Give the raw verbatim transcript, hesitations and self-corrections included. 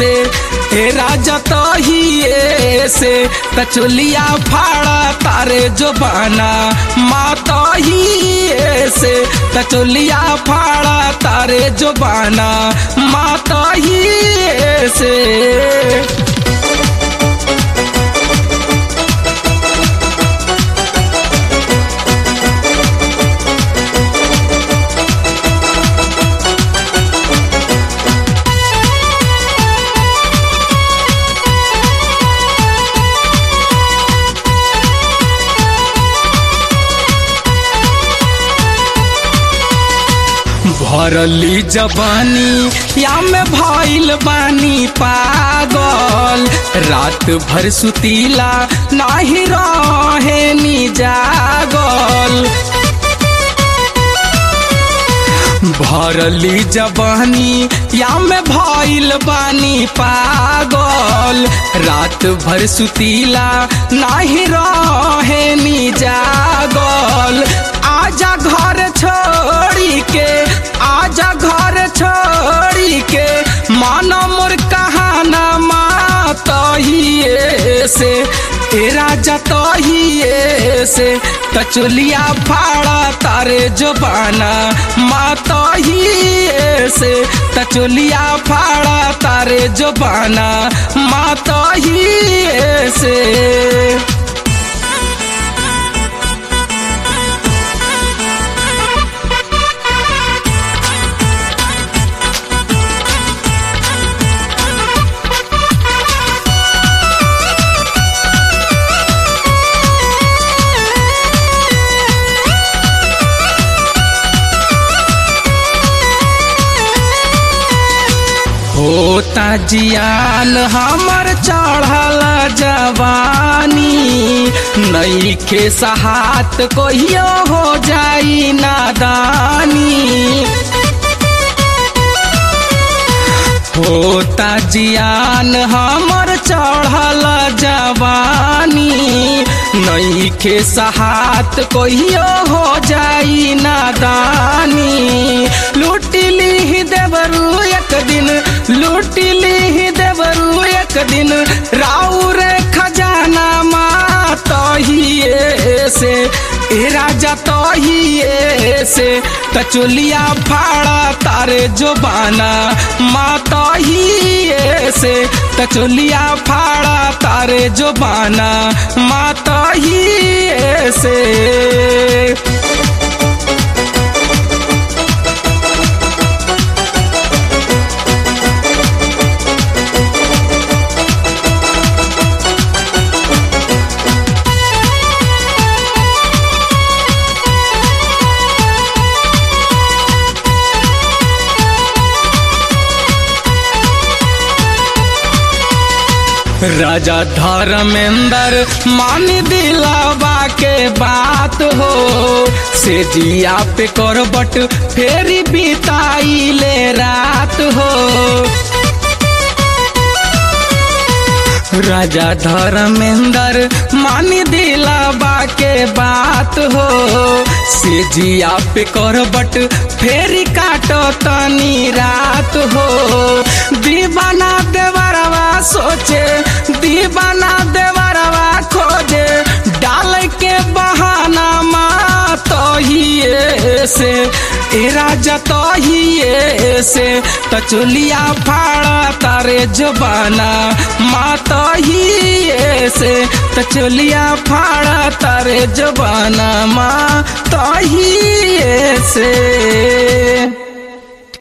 से हे राजा तहिए से तचुलिया फाड़ा तारे जो बाना माँ तहिए से तचुलिया फाड़ा तारे जो बाना माँ तहिए से। भरली जवानी या में भइल बानी पागल रात भर सुतीला नाही रहे नी जागल। भरली जवानी या में भइल बानी पागल रात भर सुतीला नाही रहे नी जागल। आजा घर छोड़ी के आजा घर छोड़ी के मानो मोर कहाना माँ तहिए से ए राजा तहिए से तचुलिया फाड़ा तारे जो बाना माँ तहिए से तचुलिया फाड़ा तारे जो बाना माँ तहिए से। होता जियान हमर चढ़ल जवानी नइखे सहात कहियो हो जाई नादानी। होता जियान हमर चढ़ल जवानी नइखे सहात कहियो हो जाई नादानी। लूटिली देवरू एक दिन लूटिली देवरू एक दिन राउर खजाना माँ तहिए से ए राजा तहिए से तचुलिया फाड़ा तारे जो बाना माँ तहिए से तचुलिया फाड़ा तारे जो बाना माँ तहिए से। राजा धर्मेंद्र मान दिलावा के बात हो से जिया पे करबट फेरी बिताई ले रात हो। राजा धर्मेंद्र मान दिलावा के बात हो से जिया पे करबट फेरी काटो तनी रात हो। दीवाना देवरवा सोचे दीवाना देवरवा खोजे डाल के बहाना माँ तहिए से ए राजा तहिए से तचुलिया फाड़ा तारे जो बाना माँ तहिए से तचुलिया फाड़ा तारे जो बाना माँ तहिए से।